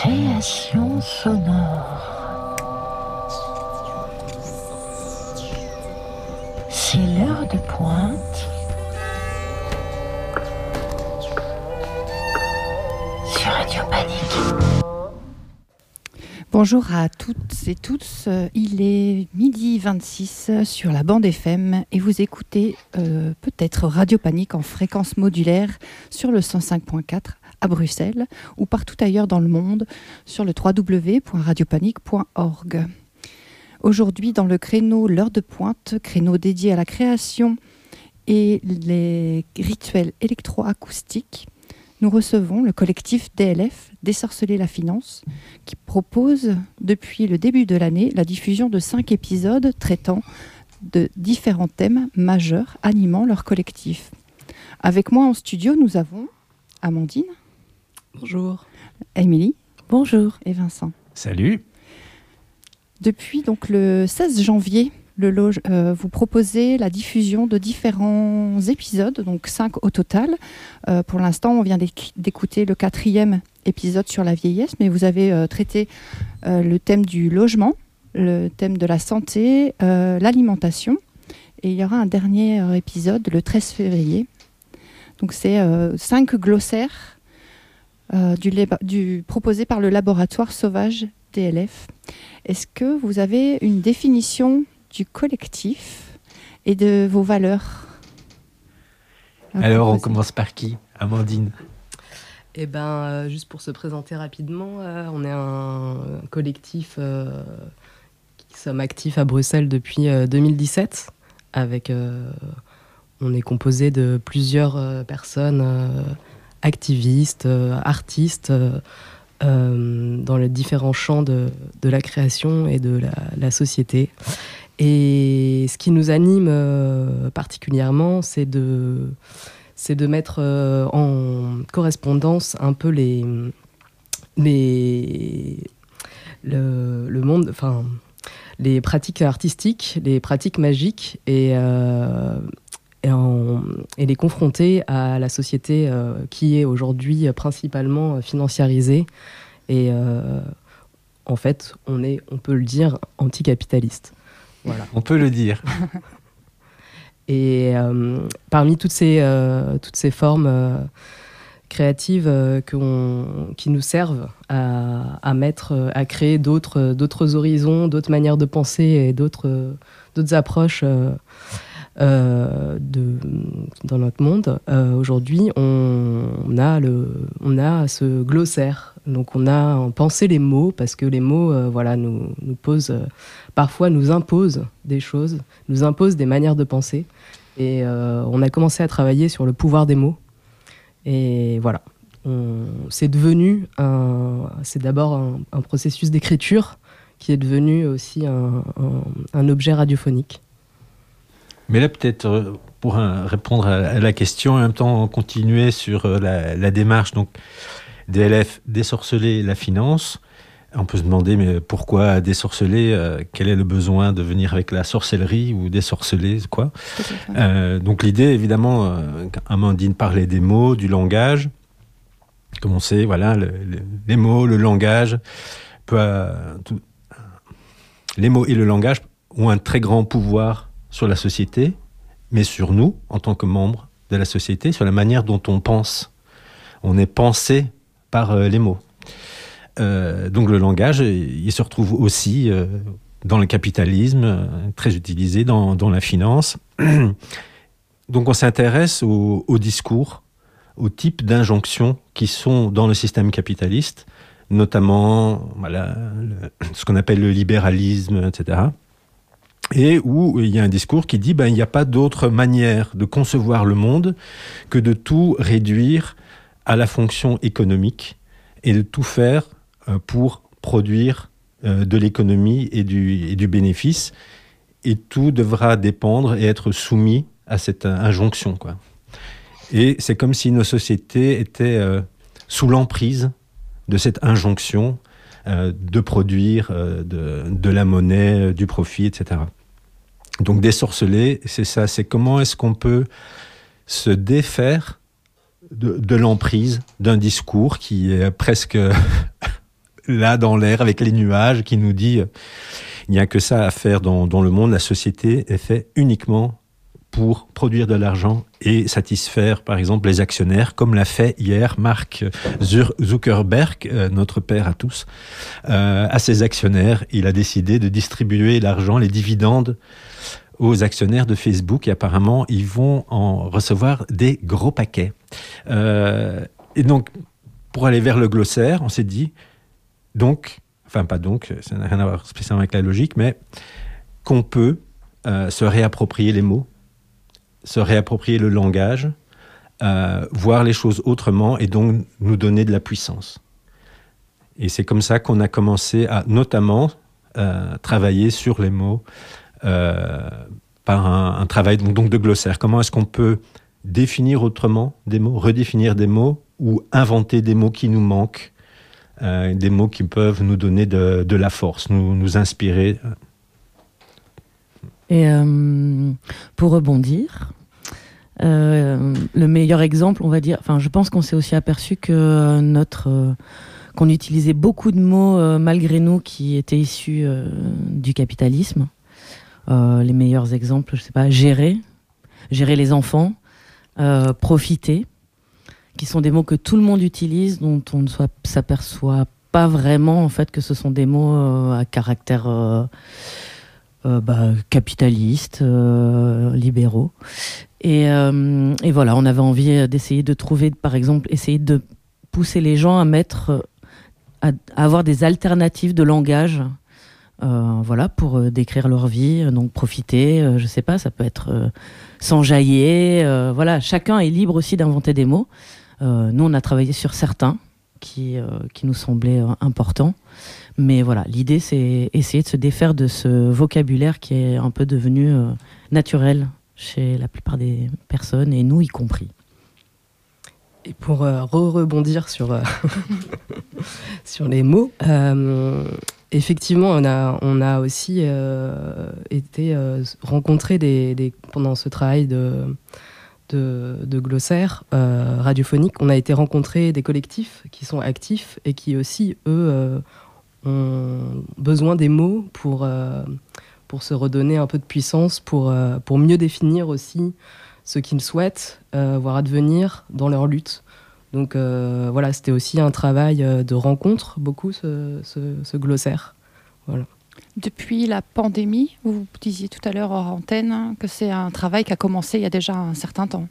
Création sonore. C'est l'heure de pointe sur Radio Panique. Bonjour à toutes et tous, il est 12h26 sur la bande FM et vous écoutez peut-être Radio Panique en fréquence modulaire sur le 105.4 à Bruxelles ou partout ailleurs dans le monde sur le www.radiopanique.org. Aujourd'hui dans le créneau L'heure de pointe, créneau dédié à la création et les rituels électroacoustiques, nous recevons le collectif DLF, Désorceler la finance, qui propose depuis le début de l'année la diffusion de 5 épisodes traitant de différents thèmes majeurs animant leur collectif. Avec moi en studio, nous avons Amandine. Bonjour. Émilie. Bonjour. Et Vincent. Salut. Depuis donc le 16 janvier, vous proposez la diffusion de différents épisodes, donc 5 au total. Pour l'instant, on vient d'écouter le 4e épisode sur la vieillesse, mais vous avez traité le thème du logement, le thème de la santé, l'alimentation. Et il y aura un dernier épisode le 13 février. Donc c'est 5 glossaires proposés par le laboratoire Sauvage DLF. Est-ce que vous avez une définition du collectif et de vos valeurs? Alors, on commence par qui? Amandine? Eh bien, juste pour se présenter rapidement, on est un collectif qui sommes actifs à Bruxelles depuis 2017. On est composé de plusieurs personnes activistes, artistes, dans les différents champs de la création et de la société. Et ce qui nous anime particulièrement, c'est de mettre en correspondance un peu le monde, enfin les pratiques artistiques, les pratiques magiques et les confronter à la société qui est aujourd'hui principalement financiarisée et en fait on peut le dire anticapitaliste. Voilà. On peut le dire. Et parmi toutes ces formes créatives qui nous servent à créer d'autres horizons, d'autres manières de penser et d'autres approches dans notre monde, aujourd'hui, on a ce glossaire. Donc on a pensé les mots parce que les mots nous posent, parfois nous imposent des choses, nous imposent des manières de penser. Et on a commencé à travailler sur le pouvoir des mots. Et voilà, c'est d'abord un processus d'écriture qui est devenu aussi un objet radiophonique. Mais là, peut-être, pour répondre à la question, en même temps continuer sur la démarche, donc DLF, désorceler la finance. On peut se demander, mais pourquoi désorceler? Quel est le besoin de venir avec la sorcellerie ou désorceler, quoi? Donc l'idée, évidemment, Amandine parlait des mots, du langage. Comme on sait, voilà, les mots, le langage, les mots et le langage ont un très grand pouvoir sur la société, mais sur nous, en tant que membres de la société, sur la manière dont on pense. On est pensé par les mots. Donc le langage, il se retrouve aussi dans le capitalisme, très utilisé dans la finance. Donc on s'intéresse au discours, au type d'injonctions qui sont dans le système capitaliste, notamment ce qu'on appelle le libéralisme, etc. Et où il y a un discours qui dit il n'y a pas d'autre manière de concevoir le monde que de tout réduire à la fonction économique et de tout faire pour produire de l'économie et du bénéfice. Et tout devra dépendre et être soumis à cette injonction, quoi. Et c'est comme si nos sociétés étaient sous l'emprise de cette injonction de produire de la monnaie, du profit, etc. Donc désorceler, c'est ça, c'est comment est-ce qu'on peut se défaire de l'emprise d'un discours qui est presque là dans l'air avec les nuages qui nous dit il n'y a que ça à faire dans le monde. La société est faite uniquement pour produire de l'argent et satisfaire, par exemple, les actionnaires, comme l'a fait hier Mark Zuckerberg, notre père à tous, à ses actionnaires. Il a décidé de distribuer l'argent, les dividendes, aux actionnaires de Facebook, et apparemment, ils vont en recevoir des gros paquets. Et donc, pour aller vers le glossaire, on s'est dit, ça n'a rien à voir spécialement avec la logique, mais qu'on peut se réapproprier les mots, se réapproprier le langage, voir les choses autrement et donc nous donner de la puissance. Et c'est comme ça qu'on a commencé à notamment travailler sur les mots par un travail donc de glossaire. Comment est-ce qu'on peut définir autrement des mots, redéfinir des mots ou inventer des mots qui nous manquent, des mots qui peuvent nous donner de la force, nous inspirer. Et pour rebondir, le meilleur exemple, on va dire, je pense qu'on s'est aussi aperçu que qu'on utilisait beaucoup de mots malgré nous qui étaient issus du capitalisme. Les meilleurs exemples, je sais pas, gérer les enfants, profiter, qui sont des mots que tout le monde utilise, dont on ne s'aperçoit pas vraiment en fait que ce sont des mots à caractère capitalistes, libéraux. Et voilà, on avait envie d'essayer de trouver, par exemple, essayer de pousser les gens à avoir des alternatives de langage, pour décrire leur vie. Donc profiter, je sais pas, ça peut être s'enjailler. Chacun est libre aussi d'inventer des mots. Nous, on a travaillé sur certains qui nous semblaient importants. Mais voilà, l'idée, c'est essayer de se défaire de ce vocabulaire qui est un peu devenu naturel chez la plupart des personnes, et nous y compris. Et pour rebondir sur les mots, effectivement, on a aussi été rencontrés pendant ce travail de glossaire radiophonique. On a été rencontrer des collectifs qui sont actifs et qui aussi, eux, ont besoin des mots pour se redonner un peu de puissance, pour mieux définir aussi ce qu'ils souhaitent voir advenir dans leur lutte. Donc c'était aussi un travail de rencontre, beaucoup, ce glossaire. Voilà. Depuis la pandémie, vous disiez tout à l'heure hors antenne que c'est un travail qui a commencé il y a déjà un certain temps.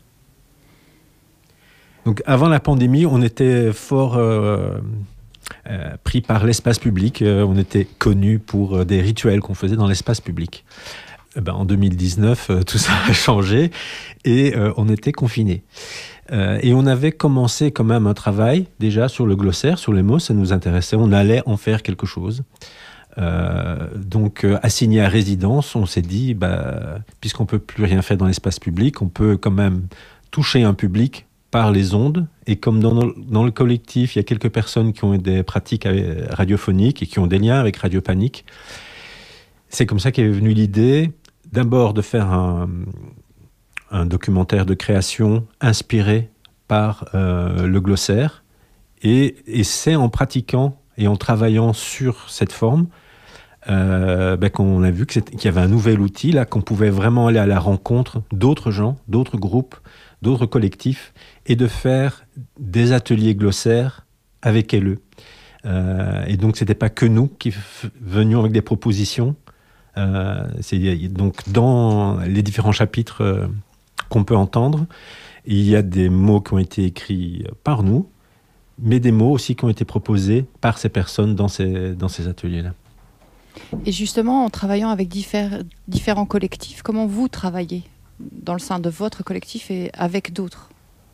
Donc avant la pandémie, on était fort pris par l'espace public. On était connus pour des rituels qu'on faisait dans l'espace public. En 2019, tout ça a changé et on était confinés. Et on avait commencé quand même un travail déjà sur le glossaire, sur les mots, ça nous intéressait. On allait en faire quelque chose. Donc assigné à résidence, on s'est dit, puisqu'on ne peut plus rien faire dans l'espace public, on peut quand même toucher un public par les ondes. Et comme dans le collectif, il y a quelques personnes qui ont des pratiques radiophoniques et qui ont des liens avec Radio Panique, c'est comme ça qu'est venue l'idée d'abord de faire un documentaire de création inspiré par le glossaire. Et c'est en pratiquant et en travaillant sur cette forme qu'on a vu qu'il y avait un nouvel outil, là, qu'on pouvait vraiment aller à la rencontre d'autres gens, d'autres groupes, d'autres collectifs, et de faire des ateliers glossaires avec eux. Et donc, ce n'était pas que nous qui venions avec des propositions. Donc, dans les différents chapitres qu'on peut entendre, il y a des mots qui ont été écrits par nous, mais des mots aussi qui ont été proposés par ces personnes dans ces ateliers-là. Et justement, en travaillant avec différents collectifs, comment vous travaillez dans le sein de votre collectif et avec d'autres ?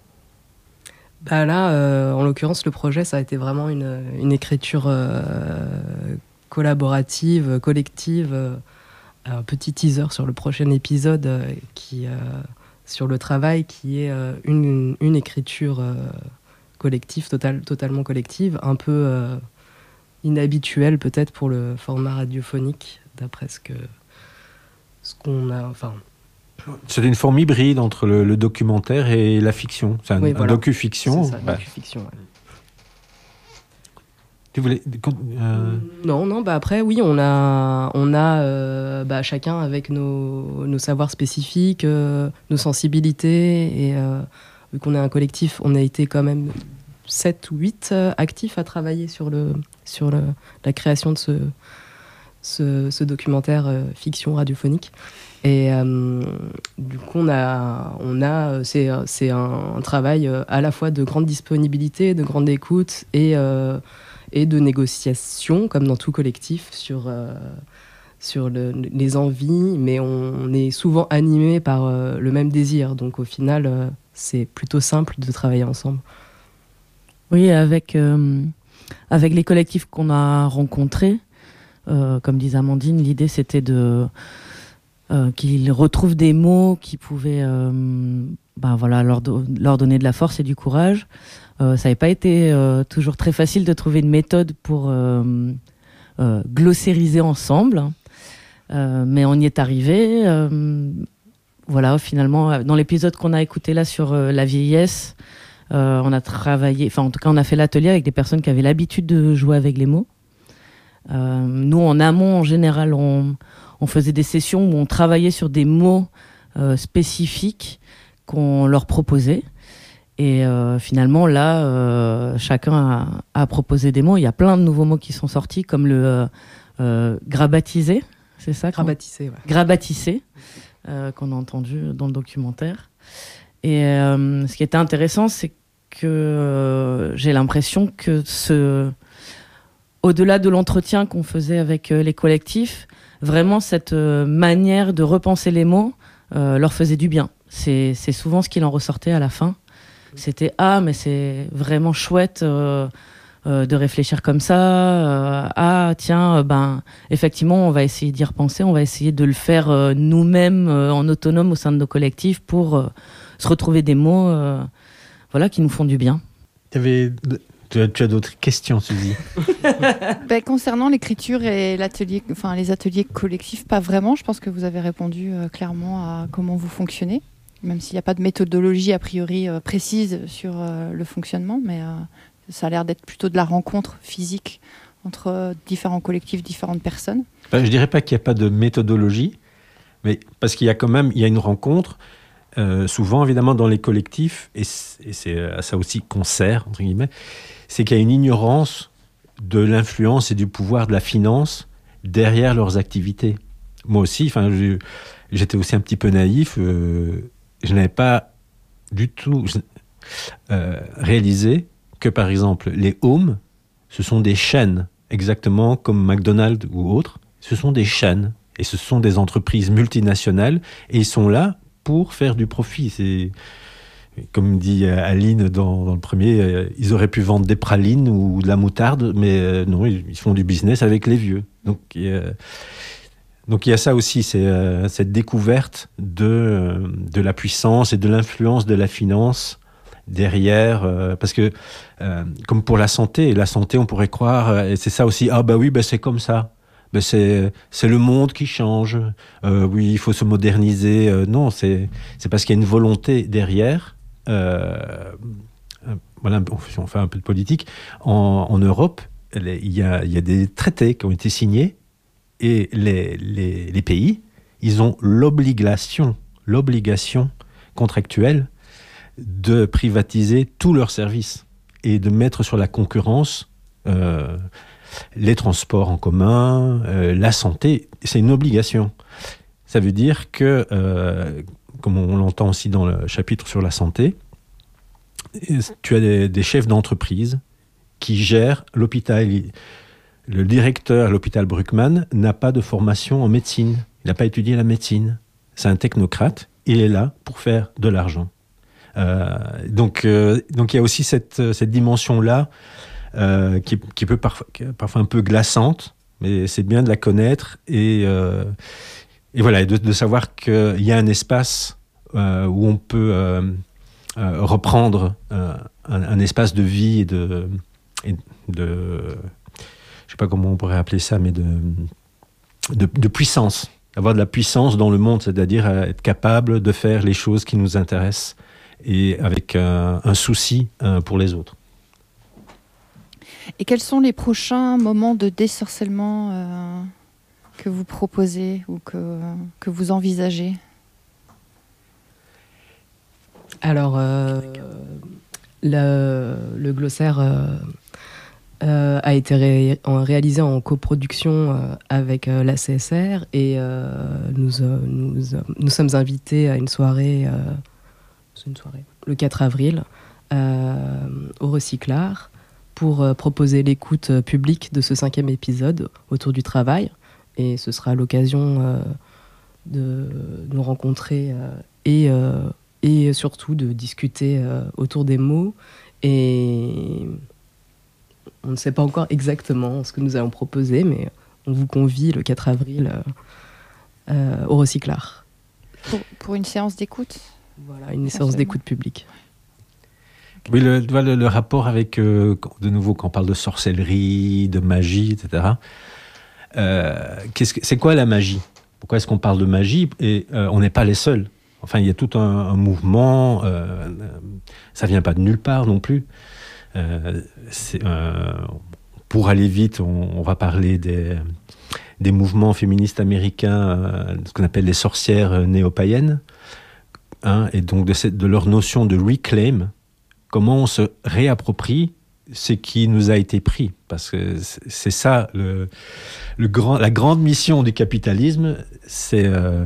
Là, en l'occurrence, le projet, ça a été vraiment une écriture collaborative, collective. Un petit teaser sur le prochain épisode sur le travail, qui est une écriture collective, totalement collective, un peu inhabituelle peut-être pour le format radiophonique, d'après ce qu'on a... C'est une forme hybride entre le documentaire et la fiction. C'est un docu-fiction. C'est ça, docu-fiction, ouais. Tu voulais Non, après, oui, on a chacun avec nos savoirs spécifiques, nos sensibilités. Et vu qu'on est un collectif, on a été quand même 7 ou 8 actifs à travailler sur la création de ce documentaire fiction radiophonique. Et du coup, c'est un travail à la fois de grande disponibilité, de grande écoute et de négociation, comme dans tout collectif, sur les envies, mais on est souvent animé par le même désir. Donc au final, c'est plutôt simple de travailler ensemble. Oui, avec les collectifs qu'on a rencontrés, comme disait Amandine, l'idée c'était qu'ils retrouvent des mots qui pouvaient leur donner de la force et du courage. Ça n'avait pas été toujours très facile de trouver une méthode pour glossariser ensemble, mais on y est arrivé. Finalement, dans l'épisode qu'on a écouté là sur la vieillesse, on a travaillé, enfin en tout cas on a fait l'atelier avec des personnes qui avaient l'habitude de jouer avec les mots. Nous en amont, en général, on faisait des sessions où on travaillait sur des mots spécifiques qu'on leur proposait. Et finalement, là, chacun a proposé des mots. Il y a plein de nouveaux mots qui sont sortis, comme le grabatiser, c'est ça? Grabatiser, ouais. Grabatiser, qu'on a entendu dans le documentaire. Et ce qui était intéressant, c'est que j'ai l'impression que au-delà de l'entretien qu'on faisait avec les collectifs, vraiment cette manière de repenser les mots leur faisait du bien. C'est souvent ce qu'il en ressortait à la fin. C'était mais c'est vraiment chouette de réfléchir comme ça. Effectivement, on va essayer d'y repenser, on va essayer de le faire nous-mêmes en autonome au sein de nos collectifs pour se retrouver des mots qui nous font du bien. Tu as d'autres questions, Suzy? Concernant l'écriture et les ateliers collectifs, pas vraiment. Je pense que vous avez répondu clairement à comment vous fonctionnez, même s'il n'y a pas de méthodologie a priori précise sur le fonctionnement, mais ça a l'air d'être plutôt de la rencontre physique entre différents collectifs, différentes personnes. Je ne dirais pas qu'il n'y a pas de méthodologie, mais parce qu'il y a une rencontre. Souvent, évidemment, dans les collectifs, et c'est à ça aussi qu'on sert, entre guillemets, c'est qu'il y a une ignorance de l'influence et du pouvoir de la finance derrière leurs activités. Moi aussi, j'étais aussi un petit peu naïf. Je n'avais pas du tout réalisé que, par exemple, les homes, ce sont des chaînes, exactement comme McDonald's ou autres. Ce sont des chaînes et ce sont des entreprises multinationales et ils sont là pour faire du profit. C'est, comme dit Aline dans le premier, ils auraient pu vendre des pralines ou de la moutarde, mais non, ils font du business avec les vieux. Donc il y a ça aussi, c'est cette découverte de la puissance et de l'influence de la finance derrière, parce que comme pour la santé, on pourrait croire, et c'est ça aussi, c'est comme ça. C'est le monde qui change. Oui, il faut se moderniser. Non, c'est parce qu'il y a une volonté derrière. On fait un peu de politique. En Europe, il y a des traités qui ont été signés et les pays, ils ont l'obligation contractuelle de privatiser tous leurs services et de mettre sur la concurrence les transports en commun, la santé. C'est une obligation. Ça veut dire que, comme on l'entend aussi dans le chapitre sur la santé, tu as des chefs d'entreprise qui gèrent l'hôpital. Le directeur à l'hôpital Bruckmann n'a pas de formation en médecine. Il n'a pas étudié la médecine. C'est un technocrate. Il est là pour faire de l'argent. Donc il y a aussi cette dimension-là qui peut parfois un peu glaçante, mais c'est bien de la connaître et voilà, et de savoir qu'il y a un espace où on peut reprendre un espace de vie et de je sais pas comment on pourrait appeler ça, mais de puissance, avoir de la puissance dans le monde, c'est-à-dire être capable de faire les choses qui nous intéressent et avec un souci pour les autres. Et quels sont les prochains moments de désorcellement que vous proposez ou que vous envisagez ? Alors, le glossaire a été réalisé en coproduction avec la CSR et nous sommes invités à une soirée le 4 avril au Recyclard pour proposer l'écoute publique de ce 5e épisode autour du travail. Et ce sera l'occasion de nous rencontrer et surtout de discuter autour des mots. Et on ne sait pas encore exactement ce que nous allons proposer, mais on vous convie le 4 avril au Recyclard. Pour une séance d'écoute ? Voilà, une séance d'écoute publique. Oui, le rapport avec, de nouveau, quand on parle de sorcellerie, de magie, etc. C'est quoi la magie ? Pourquoi est-ce qu'on parle de magie ? Et on n'est pas les seuls. Enfin, il y a tout un mouvement, ça vient pas de nulle part non plus. Pour aller vite, on va parler des mouvements féministes américains, ce qu'on appelle les sorcières néo-païennes, et donc de leur notion de reclaim, comment on se réapproprie ce qui nous a été pris. Parce que c'est ça, la grande mission du capitalisme, c'est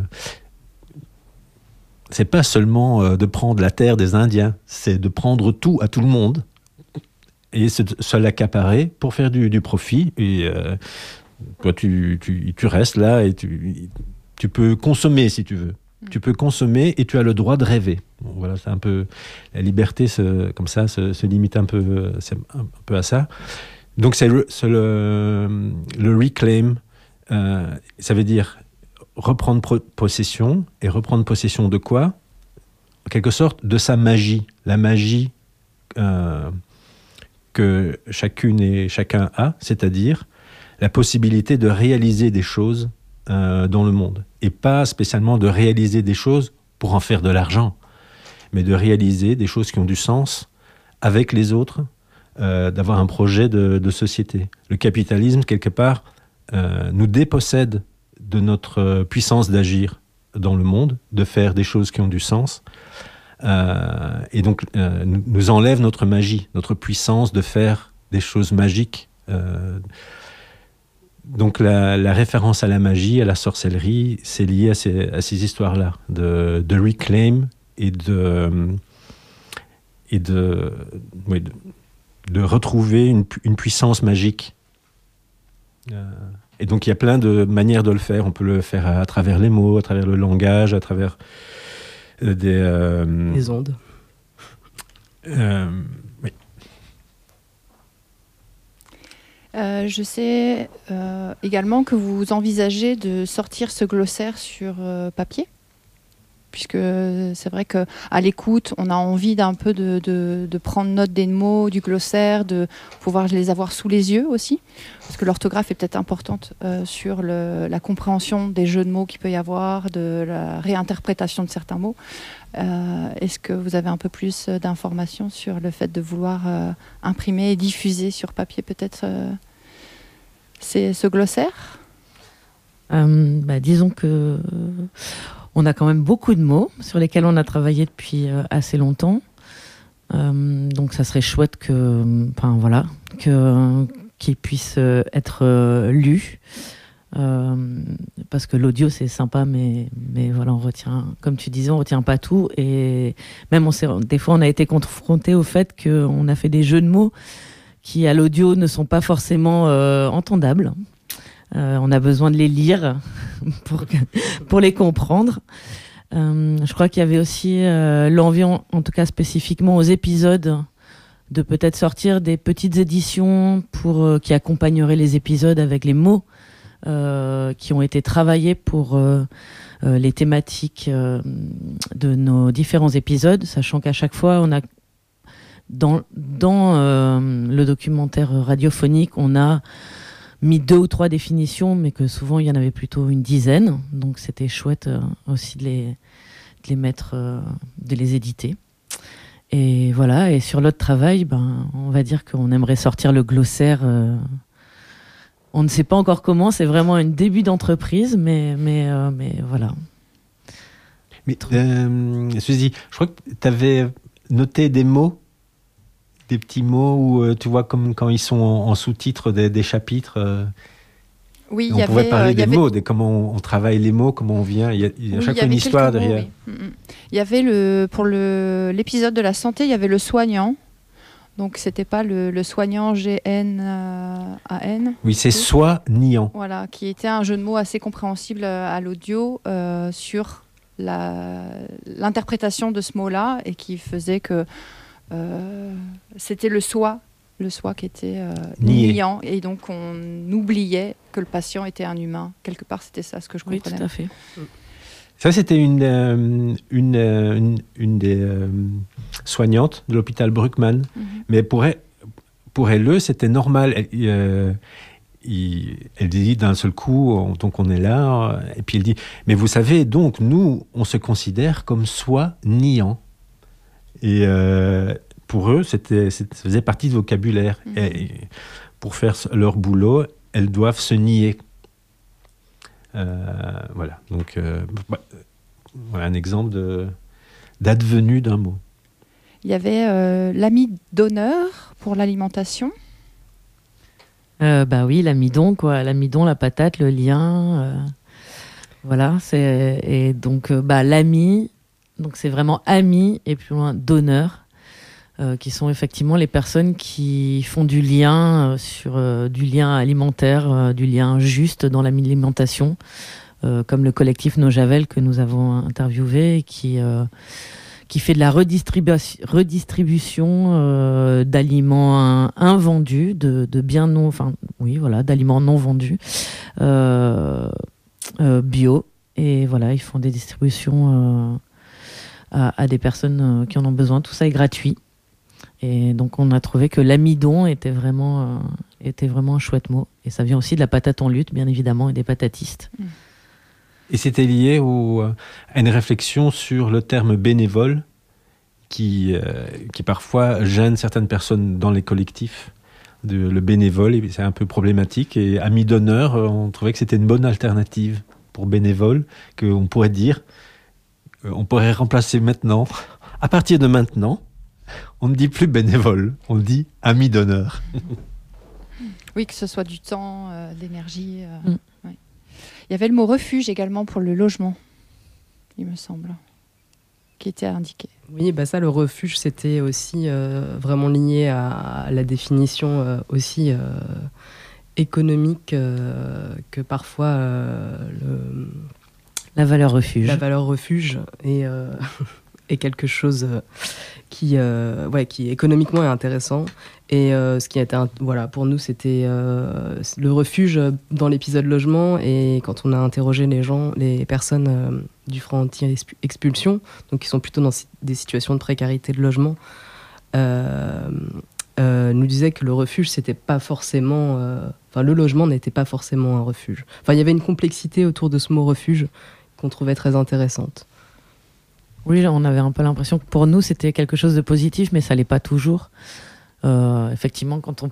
pas seulement de prendre la terre des Indiens, c'est de prendre tout à tout le monde et se l'accaparer pour faire du profit. Et toi, tu restes là et tu peux consommer si tu veux. Tu peux consommer et tu as le droit de rêver. Bon, voilà, c'est un peu la liberté, comme ça, se limite un peu à ça. Donc c'est le reclaim. Ça veut dire reprendre possession. Et reprendre possession de quoi ? En quelque sorte, de sa magie. La magie que chacune et chacun a, c'est-à-dire la possibilité de réaliser des choses dans le monde. Et pas spécialement de réaliser des choses pour en faire de l'argent, mais de réaliser des choses qui ont du sens avec les autres, d'avoir un projet de société. Le capitalisme, quelque part, nous dépossède de notre puissance d'agir dans le monde, de faire des choses qui ont du sens, et donc nous enlève notre magie, notre puissance de faire des choses magiques. Donc la référence à la magie, à la sorcellerie, c'est lié à ces histoires-là, de reclaim et de retrouver une puissance magique. Et donc il y a plein de manières de le faire. On peut le faire à travers les mots, à travers le langage, à travers les ondes. Oui. Je sais également que vous envisagez de sortir ce glossaire sur papier, puisque c'est vrai qu'à l'écoute, on a envie d'un peu de prendre note des mots, du glossaire, de pouvoir les avoir sous les yeux aussi, parce que l'orthographe est peut-être importante sur la compréhension des jeux de mots qu'il peut y avoir, de la réinterprétation de certains mots. Est-ce que vous avez un peu plus d'informations sur le fait de vouloir imprimer et diffuser sur papier peut-être ce glossaire ? Disons que on a quand même beaucoup de mots sur lesquels on a travaillé depuis assez longtemps. Donc ça serait chouette qu'ils puissent être lus. Parce que l'audio c'est sympa, mais voilà, on retient, comme tu disais, on retient pas tout. Et même des fois on a été confronté au fait qu'on a fait des jeux de mots qui à l'audio ne sont pas forcément entendables. On a besoin de les lire pour les comprendre. Je crois qu'il y avait aussi l'envie, en tout cas spécifiquement aux épisodes, de peut-être sortir des petites éditions qui accompagneraient les épisodes avec les mots qui ont été travaillés pour les thématiques de nos différents épisodes, sachant qu'à chaque fois, on a dans le documentaire radiophonique, on a mis 2 ou 3 définitions, mais que souvent il y en avait plutôt une dizaine. Donc c'était chouette aussi de les mettre, de les éditer. Et voilà, et sur l'autre travail, on va dire qu'on aimerait sortir le glossaire. On ne sait pas encore comment, c'est vraiment un début d'entreprise, mais voilà. Mais, Suzy, je crois que tu avais noté des mots, des petits mots, où tu vois, comme quand ils sont en sous-titres des chapitres. Oui, on pouvait parler des mots, de comment on travaille les mots, comment on vient. Il y a chaque fois une histoire derrière. Oui. Il y avait pour l'épisode de la santé, il y avait le soignant. Donc c'était pas le soignant GNAN. Oui, c'est soignant. Voilà, qui était un jeu de mots assez compréhensible à l'audio sur l'interprétation de ce mot-là et qui faisait que c'était le soi qui était niant, et donc on oubliait que le patient était un humain. Quelque part, c'était ça ce que je comprenais. Oui, tout à fait. Ça, c'était une des soignantes de l'hôpital Bruckmann. Mais pour elle, c'était normal. Elle dit d'un seul coup, donc on est là, et puis elle dit, mais vous savez, donc nous, on se considère comme soignants. Et pour eux, ça faisait partie du vocabulaire. Et pour faire leur boulot, elles doivent se nier. Voilà, donc voilà un exemple d'advenu d'un mot. Il y avait l'ami d'honneur pour l'alimentation. Oui, l'amidon, quoi. L'amidon, la patate, le lien. Voilà, et donc l'ami, donc c'est vraiment ami et plus loin d'honneur. Qui sont effectivement les personnes qui font du lien du lien alimentaire, du lien juste dans l'alimentation, comme le collectif No Javel que nous avons interviewé, et qui fait de la redistribution d'aliments invendus, de biens non, d'aliments non vendus, bio, et voilà, ils font des distributions à des personnes qui en ont besoin. Tout ça est gratuit. Et donc, on a trouvé que l'amidon était vraiment un chouette mot. Et ça vient aussi de la patate en lutte, bien évidemment, et des patatistes. Et c'était lié à une réflexion sur le terme bénévole qui parfois gêne certaines personnes dans les collectifs. Le bénévole, c'est un peu problématique. Et ami d'honneur, on trouvait que c'était une bonne alternative pour bénévole, qu'on pourrait dire, on pourrait remplacer maintenant, à partir de maintenant, on ne dit plus bénévole, on dit ami d'honneur. Oui, que ce soit du temps, de l'énergie. Ouais. Il y avait le mot refuge également pour le logement, il me semble, qui était indiqué. Oui, ça, le refuge, c'était aussi vraiment lié à la définition aussi économique que parfois la valeur refuge. La valeur refuge est quelque chose qui économiquement est intéressant. Et ce qui était pour nous, c'était le refuge dans l'épisode logement. Et quand on a interrogé les personnes du Front anti-expulsion, donc qui sont plutôt dans des situations de précarité de logement, nous disaient que le refuge, c'était pas forcément, le logement n'était pas forcément un refuge. Il y avait une complexité autour de ce mot refuge qu'on trouvait très intéressante. Oui, on avait un peu l'impression que pour nous, c'était quelque chose de positif, mais ça l'est pas toujours. Effectivement, quand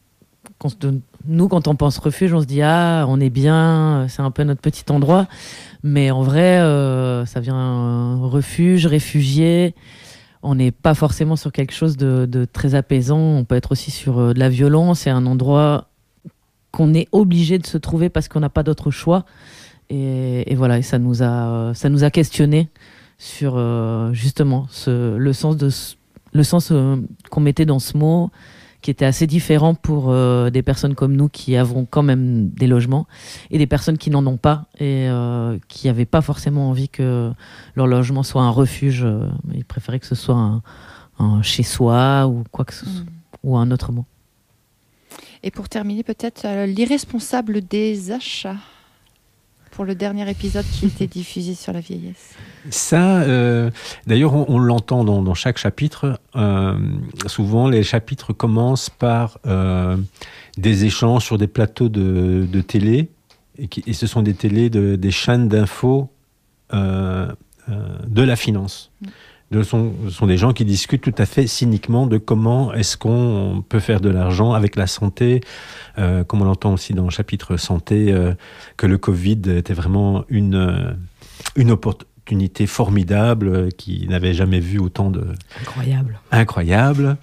on pense refuge, on se dit « Ah, on est bien, c'est un peu notre petit endroit ». Mais en vrai, ça vient refuge, réfugié. On n'est pas forcément sur quelque chose de très apaisant. On peut être aussi sur de la violence. C'est un endroit qu'on est obligé de se trouver parce qu'on n'a pas d'autre choix. Et voilà, et ça nous a questionnés sur justement le sens qu'on mettait dans ce mot, qui était assez différent pour des personnes comme nous qui avons quand même des logements et des personnes qui n'en ont pas et qui n'avaient pas forcément envie que leur logement soit un refuge. Ils préféraient que ce soit un chez-soi ou quoi que ce soit, ou un autre mot. Et pour terminer, peut-être l'irresponsable des achats, pour le dernier épisode qui était diffusé sur la vieillesse. Ça, d'ailleurs, on l'entend dans chaque chapitre. Souvent, les chapitres commencent par des échanges sur des plateaux de télé, et ce sont des télés des chaînes d'infos de la finance. Ce sont des gens qui discutent tout à fait cyniquement de comment est-ce qu'on peut faire de l'argent avec la santé, comme on l'entend aussi dans le chapitre santé, que le Covid était vraiment une opportunité formidable, qui n'avait jamais vu autant de... Incroyable.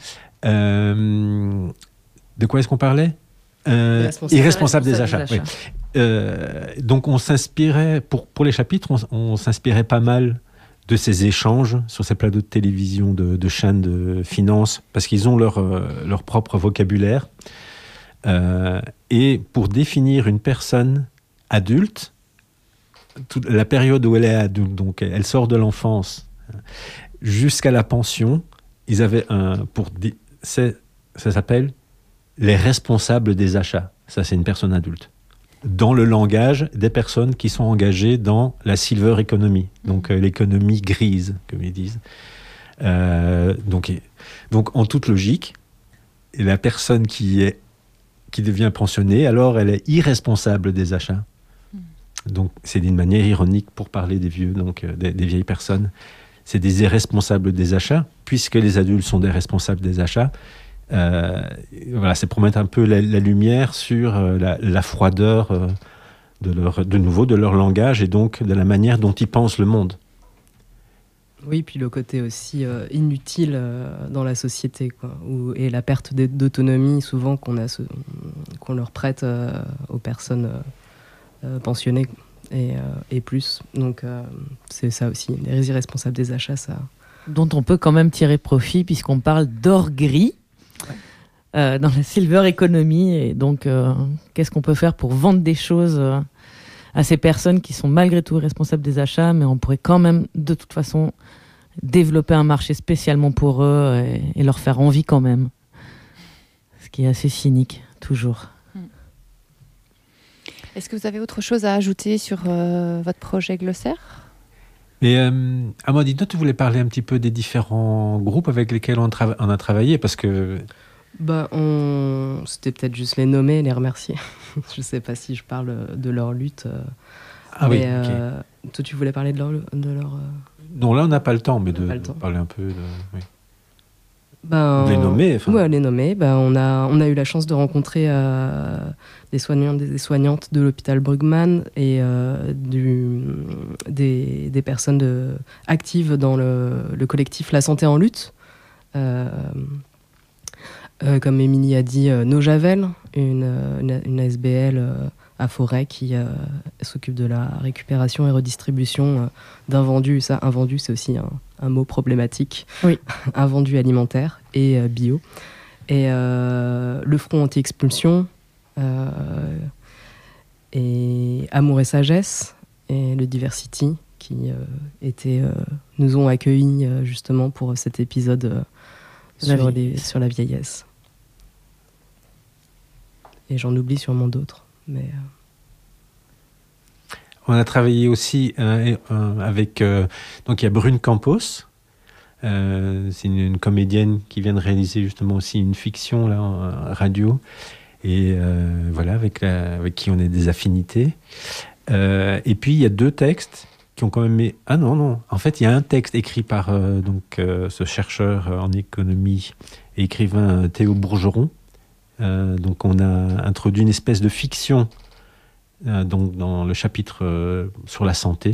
De quoi est-ce qu'on parlait Irresponsable des achats. Oui. Donc on s'inspirait, pour les chapitres, on s'inspirait pas mal de ces échanges sur ces plateaux de télévision de chaînes de finances, parce qu'ils ont leur propre vocabulaire. Et pour définir une personne adulte, la période où elle est adulte, donc elle sort de l'enfance jusqu'à la pension, ils avaient ça s'appelle les responsables des achats. Ça, c'est une personne adulte. Dans le langage des personnes qui sont engagées dans la silver economy, donc l'économie grise, comme ils disent. Donc en toute logique, la personne qui devient pensionnée, alors elle est irresponsable des achats. Donc c'est d'une manière ironique pour parler des vieux, donc des vieilles personnes. C'est des irresponsables des achats, puisque les adultes sont des responsables des achats. Voilà, c'est pour mettre un peu la lumière sur la froideur de leur langage, et donc de la manière dont ils pensent le monde. Oui, puis le côté aussi inutile dans la société, quoi, et la perte d'autonomie souvent qu'on leur prête aux personnes pensionnées et plus. Donc c'est ça aussi, les irresponsables des achats, ça. Dont on peut quand même tirer profit, puisqu'on parle d'or gris. Dans la silver economy, et donc qu'est-ce qu'on peut faire pour vendre des choses à ces personnes qui sont malgré tout responsables des achats, mais on pourrait quand même de toute façon développer un marché spécialement pour eux et leur faire envie quand même, ce qui est assez cynique toujours. Est-ce que vous avez autre chose à ajouter sur votre projet glossaire ? Et Amandine, toi, tu voulais parler un petit peu des différents groupes avec lesquels on a travaillé, parce que... C'était peut-être juste les nommer et les remercier. Je ne sais pas si je parle de leur lutte. Oui, ok. Toi, tu voulais parler de leur... Non, là, on n'a pas le temps, mais de parler un peu de... Oui. Les nommer. Ouais, les nommer. On a eu la chance de rencontrer des soignants, des soignantes de l'hôpital Brugmann et des personnes actives dans le collectif La Santé en lutte. Comme Émilie a dit, Nojavel, une ASBL à Forêt qui s'occupe de la récupération et redistribution d'invendus. Ça, invendu, c'est aussi un mot problématique. Oui. Invendus alimentaires et bio. Et le Front anti-expulsion, et Amour et Sagesse, et le Diversity, qui nous ont accueillis justement pour cet épisode sur la vieillesse. Et j'en oublie sûrement d'autres. Mais on a travaillé aussi avec... donc il y a Brune Campos. C'est une comédienne qui vient de réaliser justement aussi une fiction là, en radio. Et voilà, avec qui on a des affinités. Et puis il y a 2 textes qui ont quand même... Ah non. En fait, il y a un texte écrit par ce chercheur en économie et écrivain Théo Bourgeron. Donc on a introduit une espèce de fiction donc dans le chapitre sur la santé.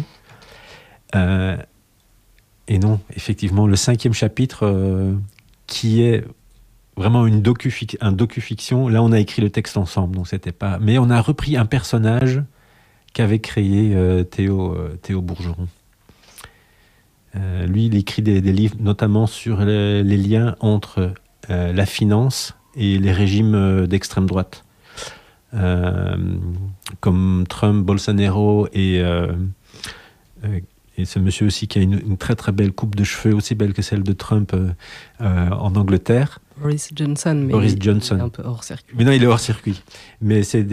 Et non, effectivement, le 5e chapitre qui est vraiment un docu-fiction, là on a écrit le texte ensemble, donc c'était pas... Mais on a repris un personnage qu'avait créé Théo Bourgeron. Lui, il écrit des livres notamment sur les liens entre la finance et les régimes d'extrême droite, comme Trump, Bolsonaro et ce monsieur aussi qui a une très très belle coupe de cheveux, aussi belle que celle de Trump en Angleterre. Boris Johnson, Boris Johnson. Il est un peu hors circuit. Mais non, il est hors circuit. Mais c'est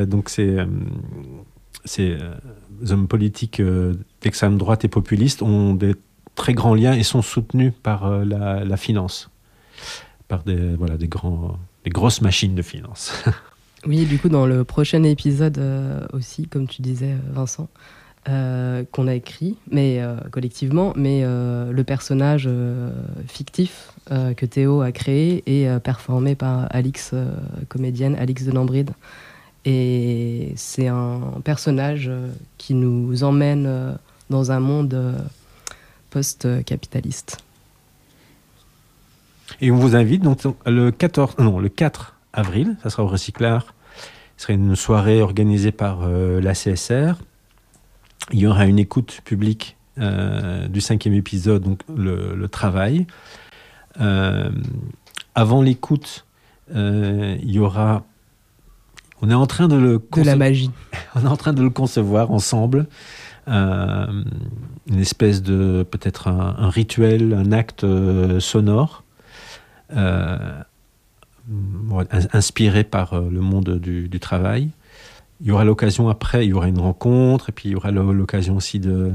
ces hommes politiques d'extrême droite et populistes ont des très grands liens et sont soutenus par la finance, par des grosses machines de finance. Oui, du coup, dans le prochain épisode aussi, comme tu disais, Vincent, qu'on a écrit, mais collectivement, mais le personnage fictif que Théo a créé est performé par Alix, comédienne Alix de Lambride. Et c'est un personnage qui nous emmène dans un monde post-capitaliste. Et on vous invite donc le 4 avril, ça sera au Recyclard. Ce sera une soirée organisée par la CSR. Il y aura une écoute publique du 5e épisode, donc le travail. Avant l'écoute, il y aura... On est en train de de la magie. On est en train de le concevoir ensemble. Une espèce de... peut-être un rituel, un acte sonore. Inspiré par le monde du travail. Il y aura l'occasion après, il y aura une rencontre, et puis il y aura l'occasion aussi de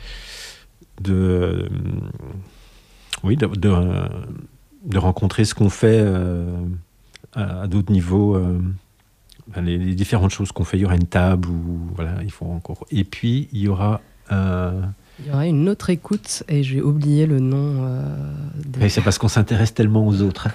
rencontrer ce qu'on fait à d'autres niveaux, les différentes choses qu'on fait. Il y aura une table où voilà, il faut encore. Et puis il y aura une autre écoute et j'ai oublié le nom. Et c'est parce qu'on s'intéresse tellement aux autres.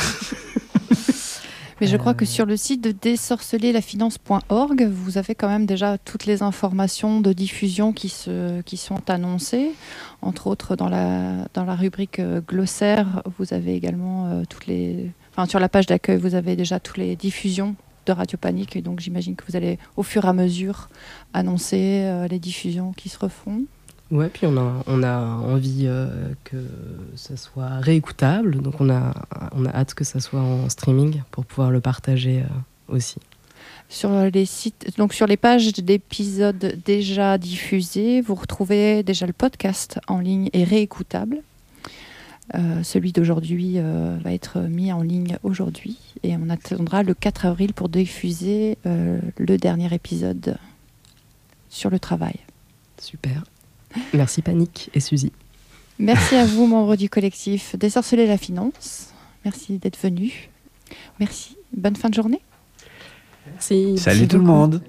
Mais je crois que sur le site de désorcelerlafinance.org, vous avez quand même déjà toutes les informations de diffusion qui sont annoncées. Entre autres, dans la rubrique glossaire, vous avez également sur la page d'accueil, vous avez déjà toutes les diffusions de Radio Panique. Et donc, j'imagine que vous allez, au fur et à mesure, annoncer les diffusions qui se refont. Ouais, puis on a envie que ça soit réécoutable, donc on a hâte que ça soit en streaming pour pouvoir le partager aussi. Sur les sites, donc sur les pages d'épisodes déjà diffusés, vous retrouvez déjà le podcast en ligne et réécoutable. Celui d'aujourd'hui va être mis en ligne aujourd'hui et on attendra le 4 avril pour diffuser le dernier épisode sur le travail. Super. Merci Panique et Suzy. Merci à vous, membres du collectif Désorceler la Finance. Merci d'être venus. Merci. Bonne fin de journée. Merci. Salut tout le monde.